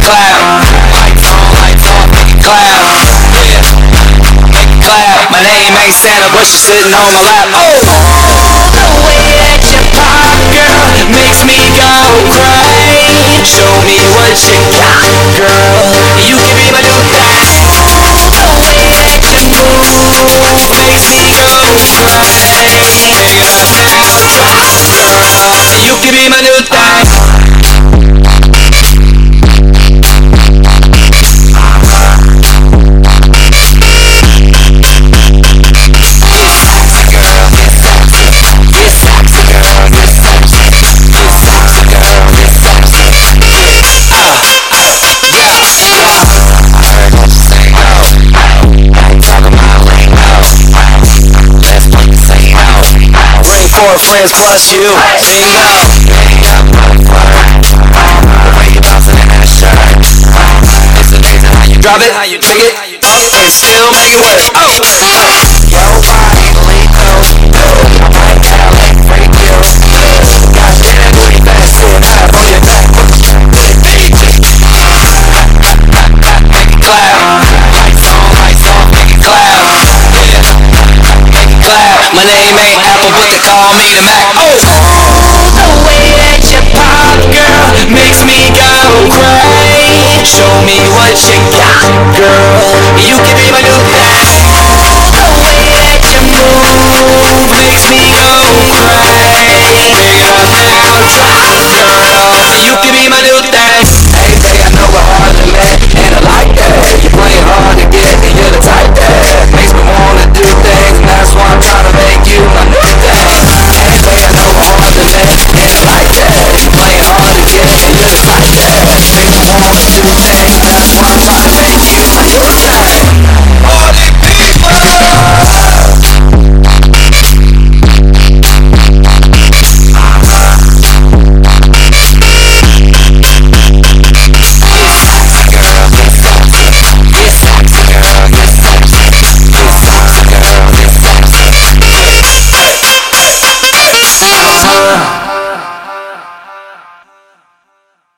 clap. Lights on, lights off, make it clap. Yeah, make it clap. My name ain't Santa, but she's sitting on my lap. Oh! The way that you pop, girl, makes me go crazy. Show me what you got, girl. You can be my new thing. The way that you move makes me go crazy. Take it up, girl. You can be my new thing. Four friends plus you. Bingo.